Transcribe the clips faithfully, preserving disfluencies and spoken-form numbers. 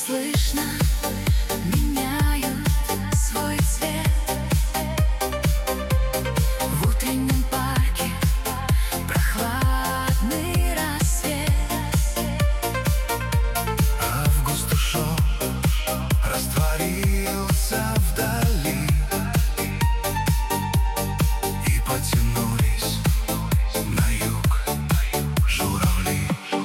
слышно, меняют свой цвет. В утреннем парке прохладный рассвет. Август ушел, растворился вдали, и потянулись на юг журавли.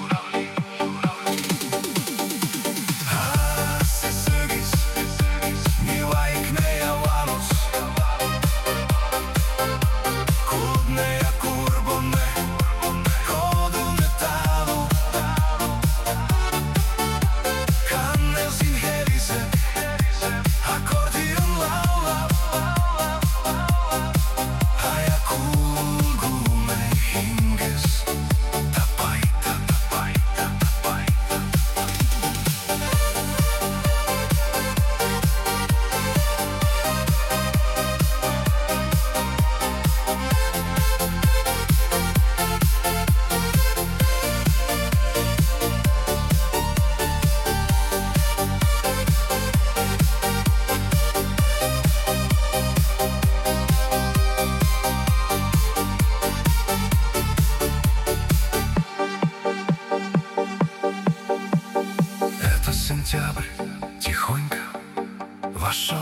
Сентябрь тихонько вошел,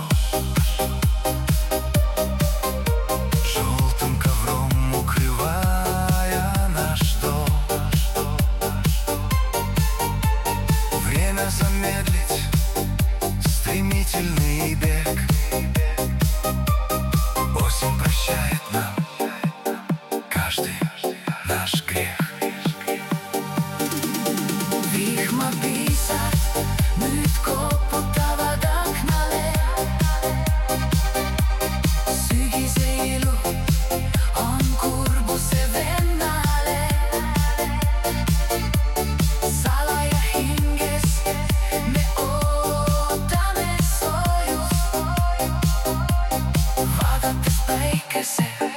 желтым ковром укрывая наш дом. Время замедлить стремительный бег. Осень прощает нам каждый наш грех. Vihmapisar nüüd koputavad aknale. Sügise ilu on kurbuse vennale. Salaja hinges me ootame soojust, vaadates päikese